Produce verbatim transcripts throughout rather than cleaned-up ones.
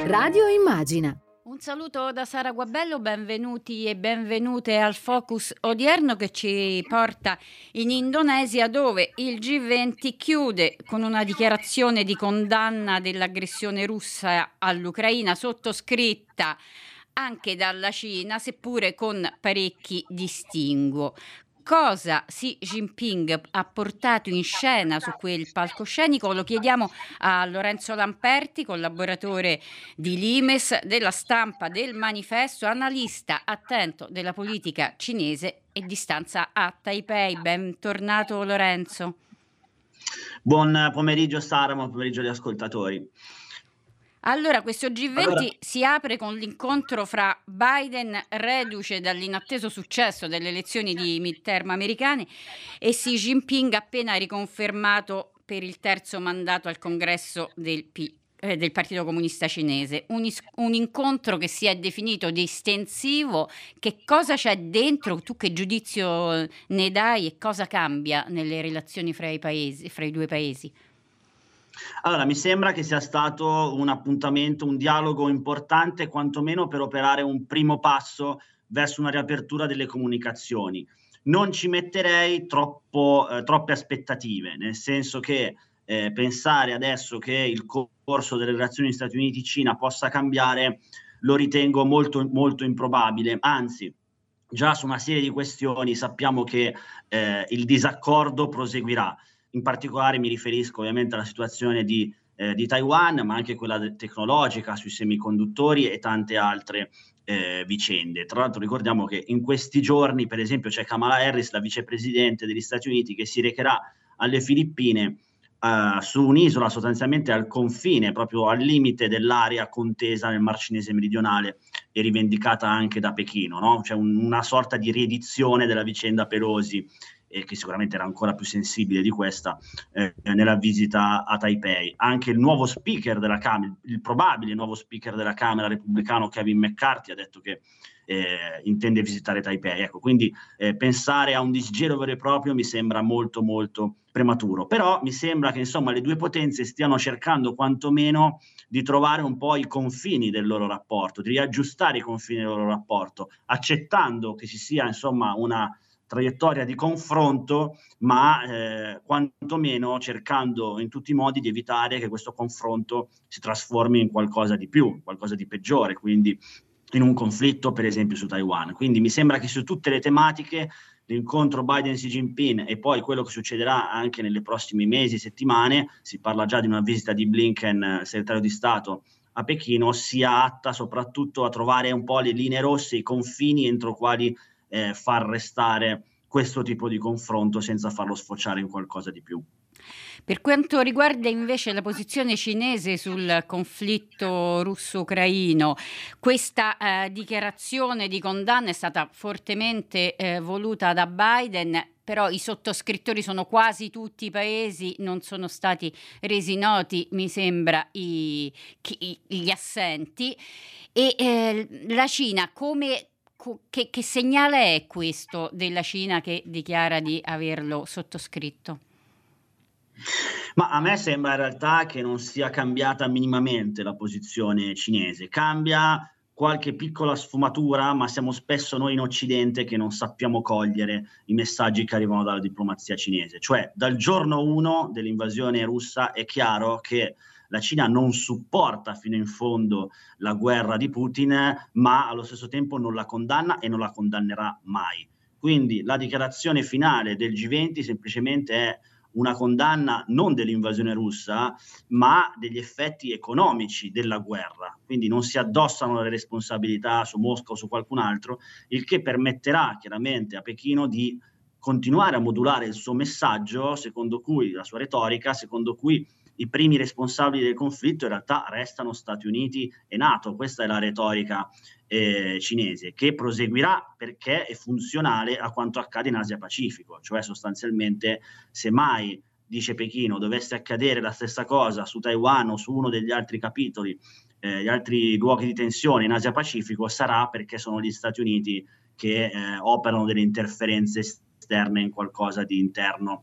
Radio Immagina. Un saluto da Sara Guabello, benvenuti e benvenute al Focus odierno che ci porta in Indonesia, dove il G venti chiude con una dichiarazione di condanna dell'aggressione russa all'Ucraina, sottoscritta anche dalla Cina, seppure con parecchi distinguo. Cosa Xi Jinping ha portato in scena su quel palcoscenico lo chiediamo a Lorenzo Lamperti, collaboratore di Limes, della Stampa, del Manifesto, analista attento della politica cinese e di stanza a Taipei. Bentornato Lorenzo. Buon pomeriggio Sara, buon pomeriggio agli ascoltatori. Allora, questo G venti Allora. si apre con l'incontro fra Biden, reduce dall'inatteso successo delle elezioni di midterm americane, e Xi Jinping, appena riconfermato per il terzo mandato al congresso del, P, eh, del Partito Comunista Cinese. Un, is- un incontro che si è definito di estensivo. Che cosa c'è dentro? Tu che giudizio ne dai e cosa cambia nelle relazioni fra i paesi, fra i due paesi? Allora, mi sembra che sia stato un appuntamento, un dialogo importante, quantomeno per operare un primo passo verso una riapertura delle comunicazioni. Non ci metterei troppo, eh, troppe aspettative, nel senso che eh, pensare adesso che il corso delle relazioni Stati Uniti-Cina possa cambiare lo ritengo molto, molto improbabile, anzi già su una serie di questioni sappiamo che eh, il disaccordo proseguirà. In particolare mi riferisco ovviamente alla situazione di, eh, di Taiwan, ma anche quella de- tecnologica sui semiconduttori e tante altre eh, vicende. Tra l'altro ricordiamo che in questi giorni, per esempio, c'è Kamala Harris, la vicepresidente degli Stati Uniti, che si recherà alle Filippine eh, su un'isola sostanzialmente al confine, proprio al limite dell'area contesa nel Mar Cinese meridionale e rivendicata anche da Pechino, no? C'è un, una sorta di riedizione della vicenda Pelosi, e che sicuramente era ancora più sensibile di questa, eh, nella visita a Taipei. Anche il nuovo speaker della Camera, il probabile nuovo speaker della Camera repubblicano Kevin McCarthy ha detto che eh, intende visitare Taipei. Ecco, quindi eh, pensare a un disgelo vero e proprio mi sembra molto molto prematuro, però mi sembra che insomma le due potenze stiano cercando quantomeno di trovare un po' i confini del loro rapporto, di riaggiustare i confini del loro rapporto, accettando che ci sia insomma una traiettoria di confronto, ma eh, quantomeno cercando in tutti i modi di evitare che questo confronto si trasformi in qualcosa di più, qualcosa di peggiore, quindi in un conflitto per esempio su Taiwan. Quindi mi sembra che su tutte le tematiche l'incontro Biden-Xi Jinping e poi quello che succederà anche nei prossimi mesi, settimane, si parla già di una visita di Blinken, segretario di Stato, a Pechino, sia atta soprattutto a trovare un po' le linee rosse, i confini entro quali Eh, far restare questo tipo di confronto senza farlo sfociare in qualcosa di più. Per quanto riguarda invece la posizione cinese sul conflitto russo-ucraino, questa eh, dichiarazione di condanna è stata fortemente eh, voluta da Biden, però i sottoscrittori sono quasi tutti i paesi, non sono stati resi noti, mi sembra, i, chi, gli assenti. E eh, la Cina come... Che, che segnale è questo della Cina che dichiara di averlo sottoscritto? Ma a me sembra in realtà che non sia cambiata minimamente la posizione cinese. Cambia qualche piccola sfumatura, ma siamo spesso noi in Occidente che non sappiamo cogliere i messaggi che arrivano dalla diplomazia cinese. Cioè, dal giorno uno dell'invasione russa è chiaro che la Cina non supporta fino in fondo la guerra di Putin, ma allo stesso tempo non la condanna e non la condannerà mai. Quindi la dichiarazione finale del G venti semplicemente è una condanna non dell'invasione russa, ma degli effetti economici della guerra. Quindi non si addossano le responsabilità su Mosca o su qualcun altro, il che permetterà chiaramente a Pechino di continuare a modulare il suo messaggio, secondo cui la sua retorica, secondo cui i primi responsabili del conflitto in realtà restano Stati Uniti e NATO. Questa è la retorica eh, cinese, che proseguirà perché è funzionale a quanto accade in Asia Pacifico, cioè sostanzialmente se mai, dice Pechino, dovesse accadere la stessa cosa su Taiwan o su uno degli altri capitoli, eh, gli altri luoghi di tensione in Asia Pacifico, sarà perché sono gli Stati Uniti che eh, operano delle interferenze esterne in qualcosa di interno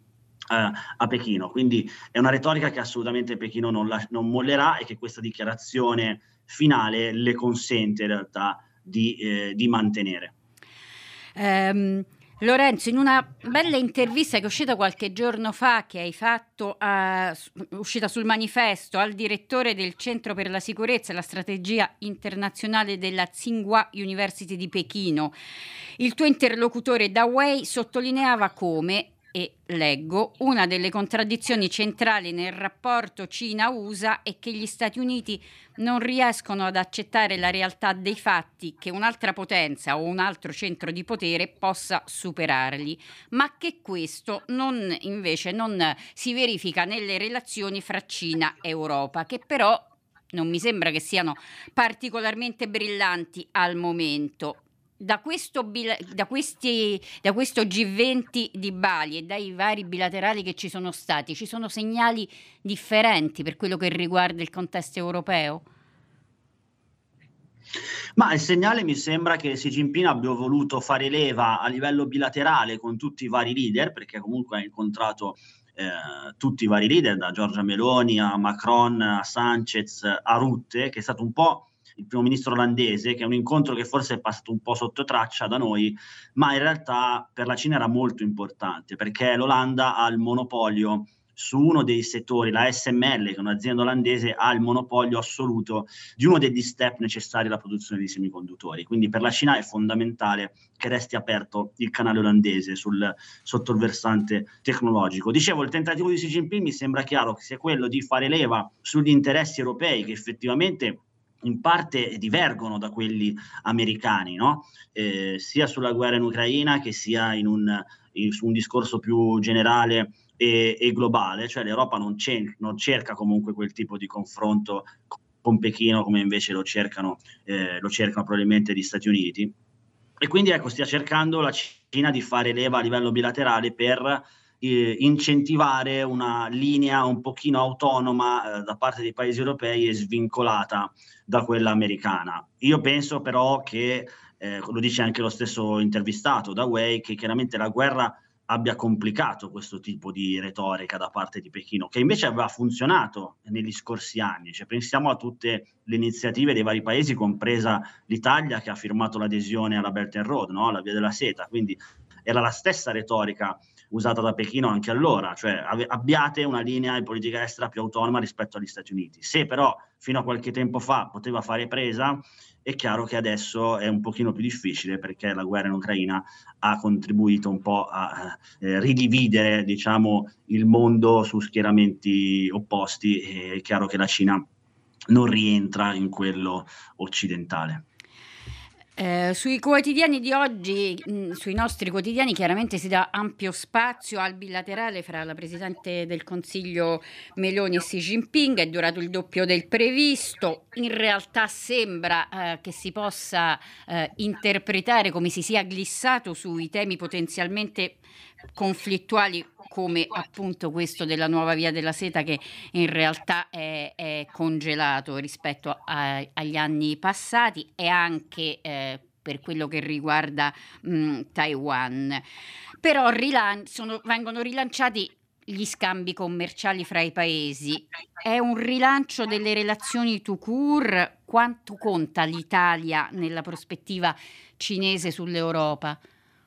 eh, a Pechino. Quindi è una retorica che assolutamente Pechino non, la, non mollerà, e che questa dichiarazione finale le consente in realtà di, eh, di mantenere. Um, Lorenzo, in una bella intervista che è uscita qualche giorno fa, che hai fatto, uh, uscita sul Manifesto, al direttore del Centro per la Sicurezza e la Strategia Internazionale della Tsinghua University di Pechino, il tuo interlocutore Da Wei sottolineava come, e leggo, una delle contraddizioni centrali nel rapporto Cina-U S A è che gli Stati Uniti non riescono ad accettare la realtà dei fatti che un'altra potenza o un altro centro di potere possa superarli, ma che questo non, invece non si verifica nelle relazioni fra Cina e Europa, che però non mi sembra che siano particolarmente brillanti al momento. Da questo, da, questi, da questo G venti di Bali e dai vari bilaterali che ci sono stati, ci sono segnali differenti per quello che riguarda il contesto europeo? Ma il segnale mi sembra che Xi Jinping abbia voluto fare leva a livello bilaterale con tutti i vari leader, perché comunque ha incontrato eh, tutti i vari leader, da Giorgia Meloni a Macron, a Sanchez, a Rutte, che è stato un po' il primo ministro olandese, che è un incontro che forse è passato un po' sotto traccia da noi, ma in realtà per la Cina era molto importante, perché l'Olanda ha il monopolio su uno dei settori, la A S M L, che è un'azienda olandese, ha il monopolio assoluto di uno degli step necessari alla produzione di semiconduttori. Quindi per la Cina è fondamentale che resti aperto il canale olandese sul, sotto il versante tecnologico. Dicevo, il tentativo di Xi Jinping mi sembra chiaro che sia quello di fare leva sugli interessi europei, che effettivamente in parte divergono da quelli americani, no? Eh, sia sulla guerra in Ucraina che sia in un, in, su un discorso più generale e, e globale, cioè l'Europa non, non cerca comunque quel tipo di confronto con Pechino come invece lo cercano, eh, lo cercano probabilmente gli Stati Uniti, e quindi ecco, stia cercando la Cina di fare leva a livello bilaterale per eh, incentivare una linea un pochino autonoma eh, da parte dei paesi europei e svincolata da quella americana. Io penso però che, eh, lo dice anche lo stesso intervistato Da Wei, che chiaramente la guerra abbia complicato questo tipo di retorica da parte di Pechino, che invece aveva funzionato negli scorsi anni. Cioè, pensiamo a tutte le iniziative dei vari paesi, compresa l'Italia, che ha firmato l'adesione alla Belt and Road, no? Alla Via della Seta, quindi era la stessa retorica usata da Pechino anche allora, cioè abbiate una linea di politica estera più autonoma rispetto agli Stati Uniti. Se però fino a qualche tempo fa poteva fare presa, è chiaro che adesso è un pochino più difficile, perché la guerra in Ucraina ha contribuito un po' a eh, ridividere, diciamo, il mondo su schieramenti opposti, e è chiaro che la Cina non rientra in quello occidentale. Eh, sui quotidiani di oggi, mh, sui nostri quotidiani, chiaramente si dà ampio spazio al bilaterale fra la Presidente del Consiglio Meloni e Xi Jinping. È durato il doppio del previsto. In realtà sembra eh, che si possa eh, interpretare come si sia glissato sui temi potenzialmente conflittuali, come appunto questo della nuova Via della Seta, che in realtà è, è congelato rispetto a, agli anni passati, e anche eh, per quello che riguarda mh, Taiwan. Però rilan- sono, vengono rilanciati gli scambi commerciali fra i paesi. È un rilancio delle relazioni tout court? Quanto conta l'Italia nella prospettiva cinese sull'Europa?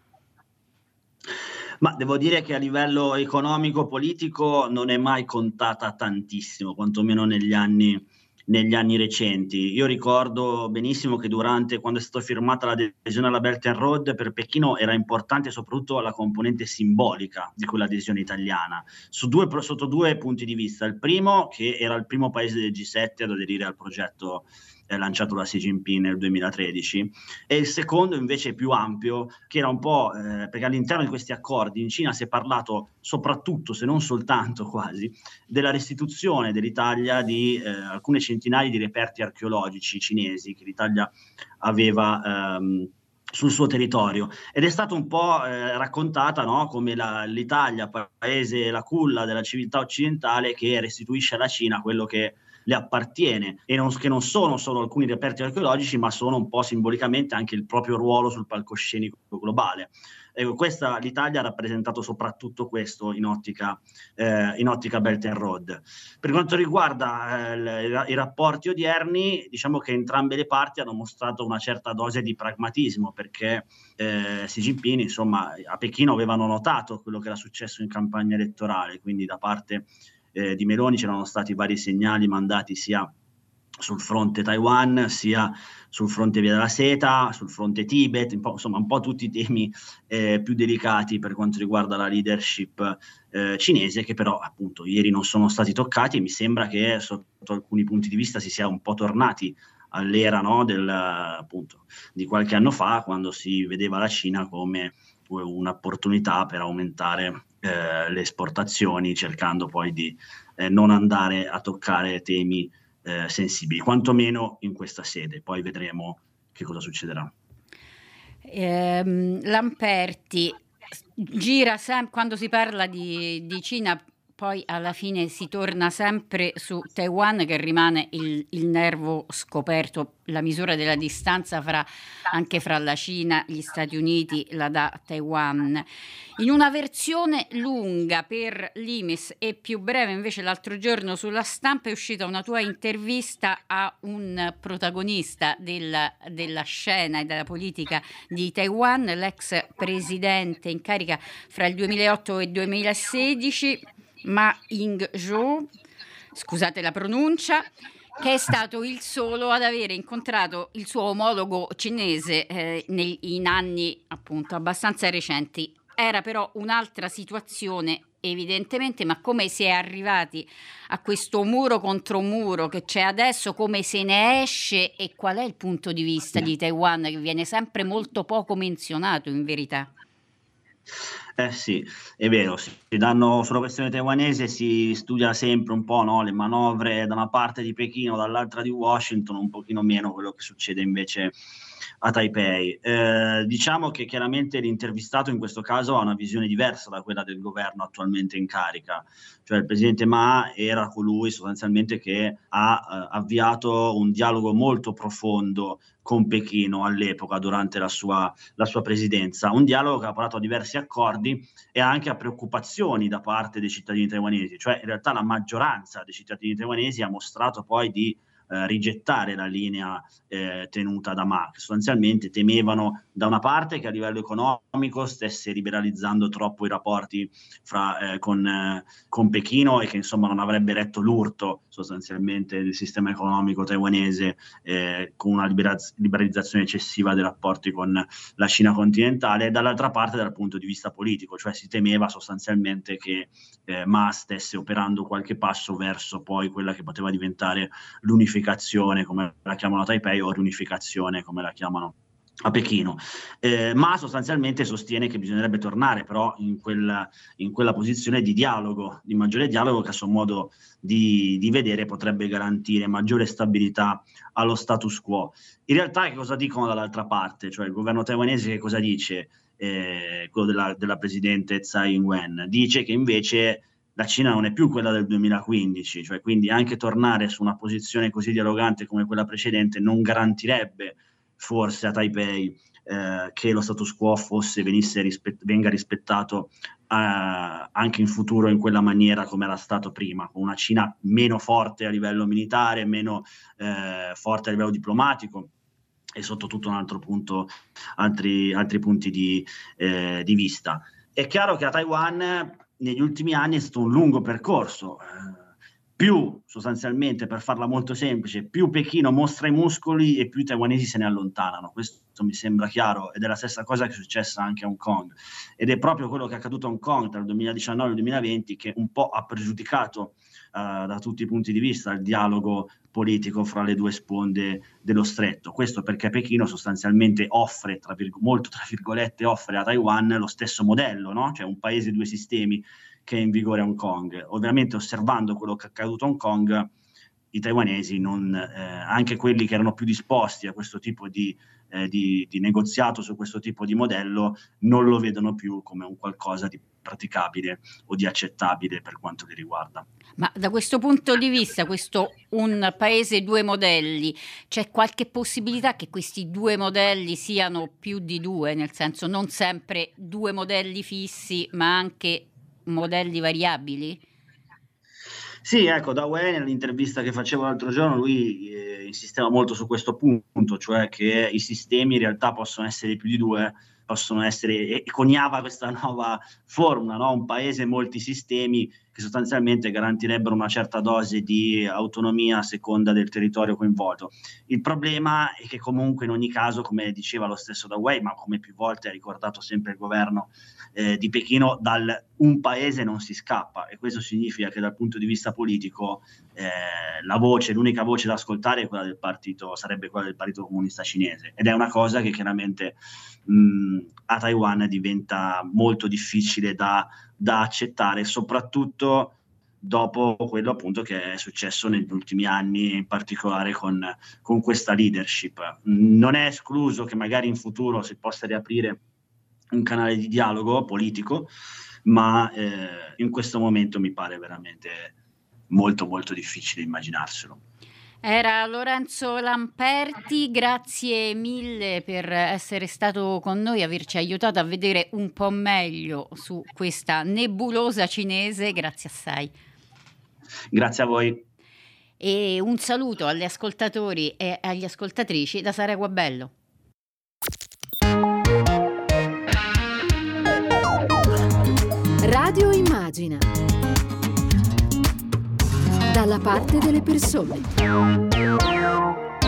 Ma devo dire che a livello economico-politico non è mai contata tantissimo, quantomeno negli anni, negli anni recenti. Io ricordo benissimo che durante, quando è stata firmata l'adesione alla Belt and Road, per Pechino era importante soprattutto la componente simbolica di quell'adesione italiana, su due, sotto due punti di vista. Il primo, che era il primo paese del G sette ad aderire al progetto lanciato da Xi Jinping nel duemilatredici, e il secondo invece più ampio, che era un po' eh, perché all'interno di questi accordi in Cina si è parlato soprattutto, se non soltanto quasi, della restituzione dell'Italia di eh, alcune centinaia di reperti archeologici cinesi che l'Italia aveva ehm, sul suo territorio, ed è stata un po' eh, raccontata, no, come la, l'Italia, paese la culla della civiltà occidentale, che restituisce alla Cina quello che le appartiene, e non, che non sono solo alcuni reperti archeologici, ma sono un po' simbolicamente anche il proprio ruolo sul palcoscenico globale. Ecco, questa, l'Italia ha rappresentato soprattutto questo in ottica, eh, in ottica Belt and Road. Per quanto riguarda eh, il, i rapporti odierni, diciamo che entrambe le parti hanno mostrato una certa dose di pragmatismo, perché eh, Xi Jinping, insomma, a Pechino avevano notato quello che era successo in campagna elettorale, quindi da parte eh, di Meloni c'erano stati vari segnali mandati sia sul fronte Taiwan, sia sul fronte Via della Seta, sul fronte Tibet, un po', insomma un po' tutti i temi eh, più delicati per quanto riguarda la leadership eh, cinese, che però appunto ieri non sono stati toccati, e mi sembra che sotto alcuni punti di vista si sia un po' tornati all'era, no, del, appunto, di qualche anno fa, quando si vedeva la Cina come un'opportunità per aumentare eh, le esportazioni, cercando poi di eh, non andare a toccare temi Eh, sensibili, quantomeno in questa sede. Poi vedremo che cosa succederà. Eh, Lamperti gira sempre quando si parla di, di Cina, poi alla fine si torna sempre su Taiwan, che rimane il, il nervo scoperto, la misura della distanza fra, anche fra la Cina, gli Stati Uniti, la da Taiwan. In una versione lunga per l'I M E S e più breve invece l'altro giorno sulla Stampa è uscita una tua intervista a un protagonista della, della scena e della politica di Taiwan, l'ex presidente in carica fra il duemilaotto e il duemilasedici, Ma Ying-jeou, scusate la pronuncia, che è stato il solo ad avere incontrato il suo omologo cinese eh, nel, in anni appunto abbastanza recenti. Era però un'altra situazione evidentemente, ma come si è arrivati a questo muro contro muro che c'è adesso, come se ne esce e qual è il punto di vista di Taiwan, che viene sempre molto poco menzionato in verità? Eh sì, è vero, si danno sulla questione taiwanese, si studia sempre un po', no, le manovre da una parte di Pechino, dall'altra di Washington, un pochino meno quello che succede invece a Taipei. Eh, diciamo che chiaramente l'intervistato in questo caso ha una visione diversa da quella del governo attualmente in carica, cioè il presidente Ma era colui sostanzialmente che ha eh, avviato un dialogo molto profondo con Pechino all'epoca, durante la sua, la sua presidenza, un dialogo che ha portato a diversi accordi e anche a preoccupazioni da parte dei cittadini taiwanesi, cioè in realtà la maggioranza dei cittadini taiwanesi ha mostrato poi di eh, rigettare la linea eh, tenuta da Ma, che sostanzialmente temevano da una parte che a livello economico stesse liberalizzando troppo i rapporti fra, eh, con, eh, con Pechino, e che insomma non avrebbe retto l'urto sostanzialmente del sistema economico taiwanese eh, con una liberaz- liberalizzazione eccessiva dei rapporti con la Cina continentale, e dall'altra parte dal punto di vista politico, cioè si temeva sostanzialmente che eh, Ma stesse operando qualche passo verso poi quella che poteva diventare l'unificazione, come la chiamano a Taipei, o riunificazione, come la chiamano a Pechino. Eh, ma sostanzialmente sostiene che bisognerebbe tornare però in quella, in quella posizione di dialogo, di maggiore dialogo, che a suo modo di, di vedere potrebbe garantire maggiore stabilità allo status quo. In realtà che cosa dicono dall'altra parte? Cioè il governo taiwanese che cosa dice? Eh, quello della, della presidente Tsai Ing-wen dice che invece la Cina non è più quella del duemilaquindici, cioè quindi anche tornare su una posizione così dialogante come quella precedente non garantirebbe forse a Taipei eh, che lo status quo fosse, venisse rispet- venga rispettato eh, anche in futuro in quella maniera come era stato prima, con una Cina meno forte a livello militare, meno eh, forte a livello diplomatico, e sotto tutto un altro punto, altri, altri punti di, eh, di vista. È chiaro che a Taiwan negli ultimi anni è stato un lungo percorso, eh, più sostanzialmente, per farla molto semplice, più Pechino mostra i muscoli e più i taiwanesi se ne allontanano. Questo mi sembra chiaro, ed è la stessa cosa che è successa anche a Hong Kong, ed è proprio quello che è accaduto a Hong Kong tra il duemiladiciannove e il duemilaventi che un po' ha pregiudicato uh, da tutti i punti di vista il dialogo politico fra le due sponde dello stretto. Questo perché Pechino sostanzialmente offre, tra virg- molto tra virgolette, offre a Taiwan lo stesso modello, no? Cioè un paese, due sistemi, che è in vigore a Hong Kong. Ovviamente osservando quello che è accaduto a Hong Kong, i taiwanesi, non, eh, anche quelli che erano più disposti a questo tipo di, eh, di, di negoziato su questo tipo di modello, non lo vedono più come un qualcosa di praticabile o di accettabile per quanto li riguarda. Ma da questo punto di vista, questo un paese due modelli, c'è qualche possibilità che questi due modelli siano più di due, nel senso non sempre due modelli fissi, ma anche modelli variabili? Sì, ecco, Da Wei nell'intervista che facevo l'altro giorno, lui eh, insisteva molto su questo punto, cioè che i sistemi in realtà possono essere più di due, possono essere, e coniava questa nuova formula, no? Un paese e molti sistemi che sostanzialmente garantirebbero una certa dose di autonomia a seconda del territorio coinvolto. Il problema è che comunque in ogni caso, come diceva lo stesso Da Wei, ma come più volte ha ricordato sempre il governo eh, di Pechino, dal un paese non si scappa, e questo significa che dal punto di vista politico eh, la voce, l'unica voce da ascoltare è quella del partito, sarebbe quella del Partito Comunista Cinese, ed è una cosa che chiaramente mh, a Taiwan diventa molto difficile da, da accettare, soprattutto dopo quello appunto che è successo negli ultimi anni, in particolare con, con questa leadership. Non è escluso che magari in futuro si possa riaprire un canale di dialogo politico, ma eh, in questo momento mi pare veramente molto molto difficile immaginarselo. Era Lorenzo Lamperti, grazie mille per essere stato con noi, averci aiutato a vedere un po' meglio su questa nebulosa cinese, grazie assai. Grazie a voi. E un saluto agli ascoltatori e agli ascoltatrici da Sara Guabello. Radio Immagina. Dalla parte delle persone.